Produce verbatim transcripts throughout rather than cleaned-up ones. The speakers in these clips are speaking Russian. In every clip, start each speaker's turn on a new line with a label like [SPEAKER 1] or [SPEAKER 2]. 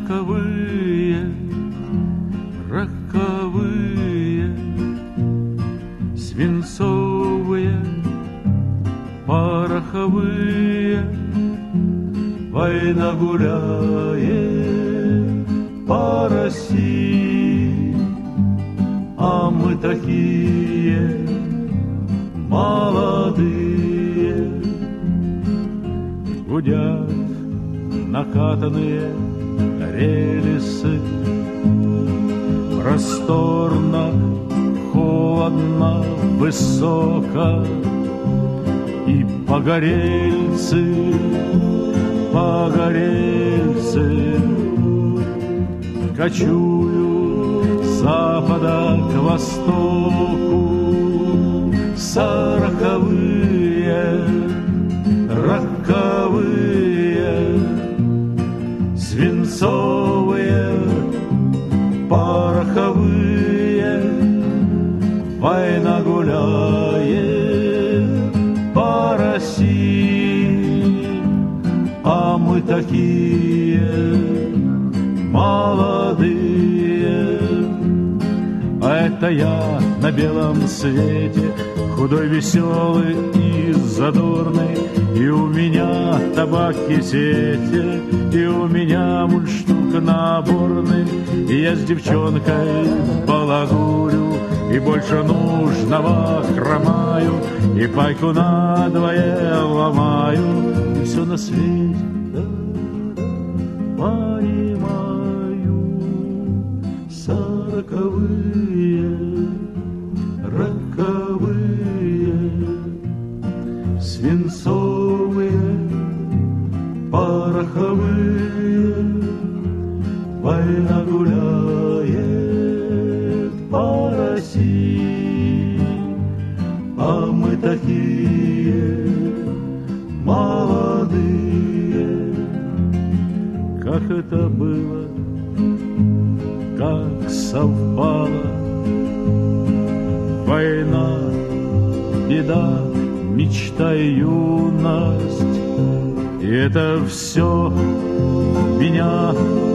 [SPEAKER 1] роковые, роковые, свинцовые, пороховые. Война гуляет по России, а мы такие молодые. Гудят накатанные рельсы, просторно, холодно, высоко, и погорельцы, погорельцы кочуют с запада к востоку. Сороковые, роковые, свинцовые, пороховые. Война гуляет по России, а мы такие молодые. А это я на белом свете, худой, веселый и задорный, и у меня табак и сети, и у меня мундштук наборный, и я с девчонкой балагурю, и больше нужного хромаю, и пайку надвое ломаю, и все на свете понимаю. Сороковые, роковые, свинцовые, пороховые. Война гуляет по России, а мы такие молодые. Как это было, как совпало, война, беда, мечта и юность, и это все меня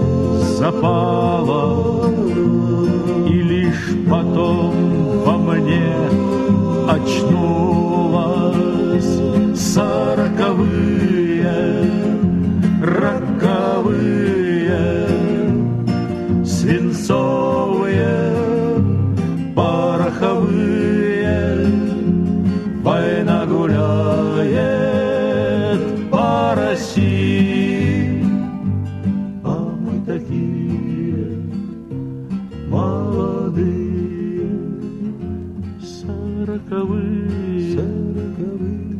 [SPEAKER 1] запало, и лишь потом во мне очнулась. Сороковые, роковые, свинцовые, пороховые. Война гуляет по России, а мы такие молодые. Сороковые, сороковые.